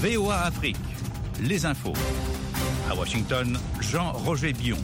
VOA Afrique, les infos. À Washington, Jean-Roger Billon.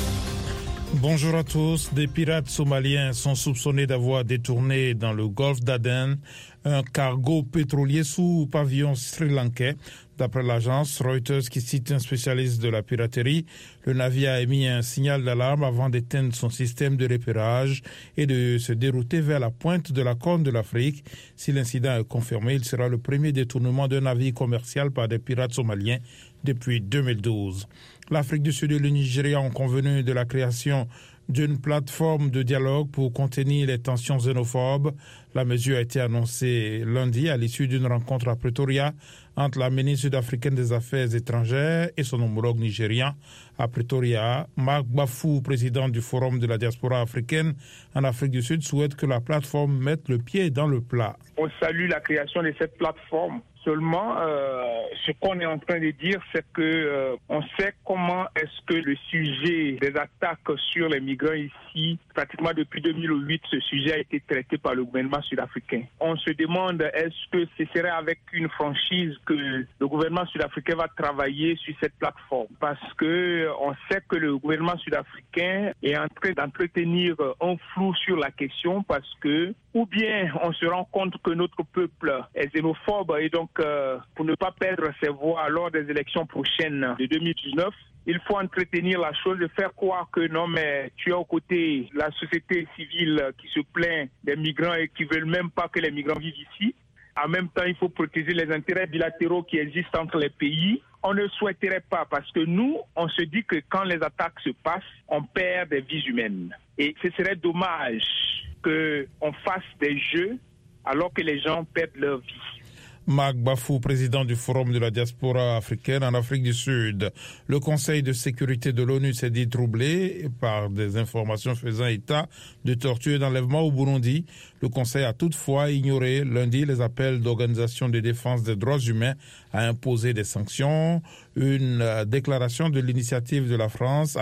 Bonjour à tous. Des pirates somaliens sont soupçonnés d'avoir détourné dans le golfe d'Aden un cargo pétrolier sous pavillon sri-lankais. D'après l'agence Reuters qui cite un spécialiste de la piraterie, le navire a émis un signal d'alarme avant d'éteindre son système de repérage et de se dérouter vers la pointe de la Corne de l'Afrique. Si l'incident est confirmé, il sera le premier détournement d'un navire commercial par des pirates somaliens depuis 2012. L'Afrique du Sud et le Nigeria ont convenu de la création d'une plateforme de dialogue pour contenir les tensions xénophobes. La mesure a été annoncée lundi à l'issue d'une rencontre à Pretoria entre la ministre sud-africaine des Affaires étrangères et son homologue nigérian. À Pretoria, Mark Bafou, président du Forum de la diaspora africaine en Afrique du Sud, souhaite que la plateforme mette le pied dans le plat. On salue la création de cette plateforme. Seulement, ce qu'on est en train de dire, c'est que on sait comment est-ce que le sujet des attaques sur les migrants ici, pratiquement depuis 2008, ce sujet a été traité par le gouvernement sud-africain. On se demande est-ce que ce serait avec une franchise que le gouvernement sud-africain va travailler sur cette plateforme, parce que on sait que le gouvernement sud-africain est en train d'entretenir un flou sur la question, parce que ou bien on se rend compte que notre peuple est xénophobe et donc pour ne pas perdre ses voix lors des élections prochaines de 2019, il faut entretenir la chose, de faire croire que non, mais tu es aux côtés de la société civile qui se plaint des migrants et qui ne veulent même pas que les migrants vivent ici. En même temps, il faut protéger les intérêts bilatéraux qui existent entre les pays. On ne souhaiterait pas, parce que nous, on se dit que quand les attaques se passent, on perd des vies humaines. Et ce serait dommage qu'on fasse des jeux alors que les gens perdent leur vie. Mark Bafou, président du Forum de la diaspora africaine en Afrique du Sud. Le Conseil de sécurité de l'ONU s'est dit troublé par des informations faisant état de torture et d'enlèvement au Burundi. Le Conseil a toutefois ignoré lundi les appels d'organisations de défense des droits humains à imposer des sanctions. Une déclaration de l'initiative de la France,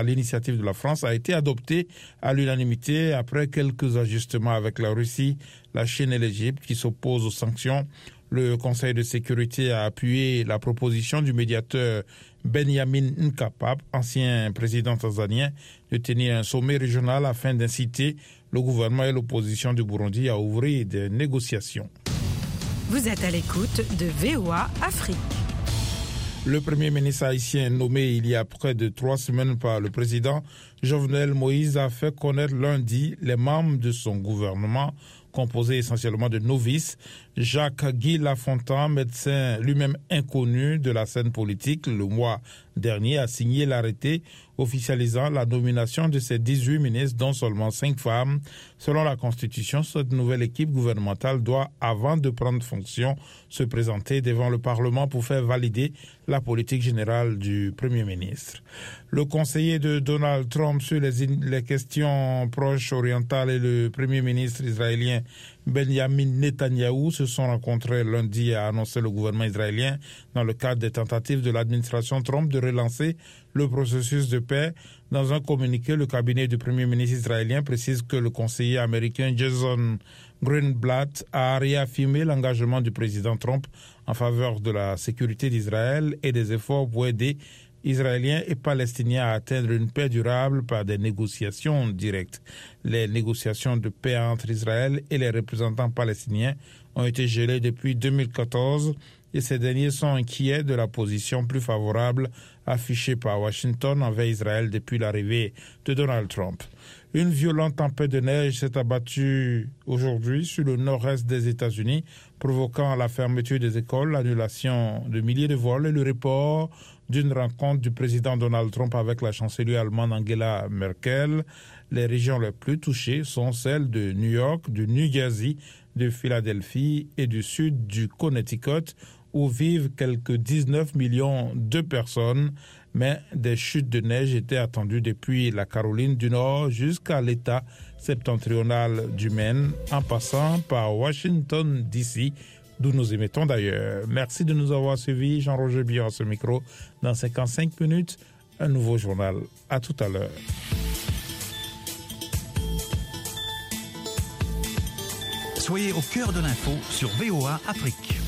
a été adoptée à l'unanimité après quelques ajustements avec la Russie, la Chine et l'Égypte qui s'opposent aux sanctions. Le Conseil de sécurité a appuyé la proposition du médiateur Benjamin Mkapa, ancien président tanzanien, de tenir un sommet régional afin d'inciter le gouvernement et l'opposition du Burundi à ouvrir des négociations. Vous êtes à l'écoute de VOA Afrique. Le premier ministre haïtien nommé il y a près de 3 semaines par le président Jovenel Moïse a fait connaître lundi les membres de son gouvernement, composé essentiellement de novices. Jacques-Guy Lafontaine, médecin lui-même inconnu de la scène politique, le mois dernier a signé l'arrêté officialisant la nomination de ces 18 ministres, dont seulement 5 femmes. Selon la Constitution, cette nouvelle équipe gouvernementale doit, avant de prendre fonction, se présenter devant le Parlement pour faire valider la politique générale du Premier ministre. Le conseiller de Donald Trump sur les questions proches orientales et le Premier ministre israélien Benjamin Netanyahou se sont rencontrés lundi, a annoncé le gouvernement israélien dans le cadre des tentatives de l'administration Trump de relancer le processus de paix. Dans un communiqué, le cabinet du Premier ministre israélien précise que le conseiller américain Jason Greenblatt a réaffirmé l'engagement du président Trump en faveur de la sécurité d'Israël et des efforts pour aider Israéliens et Palestiniens à atteindre une paix durable par des négociations directes. Les négociations de paix entre Israël et les représentants palestiniens ont été gelées depuis 2014 et ces derniers sont inquiets de la position plus favorable affichée par Washington envers Israël depuis l'arrivée de Donald Trump. Une violente tempête de neige s'est abattue aujourd'hui sur le nord-est des États-Unis, provoquant la fermeture des écoles, l'annulation de milliers de vols et le report d'une rencontre du président Donald Trump avec la chancelière allemande Angela Merkel. Les régions les plus touchées sont celles de New York, du New Jersey, de Philadelphie et du sud du Connecticut, où vivent quelques 19 millions de personnes, mais des chutes de neige étaient attendues depuis la Caroline du Nord jusqu'à l'État septentrional du Maine, en passant par Washington, D.C., d'où nous émettons d'ailleurs. Merci de nous avoir suivis. Jean-Roger Billon à ce micro. Dans 55 minutes, un nouveau journal. À tout à l'heure. Soyez au cœur de l'info sur VOA Afrique.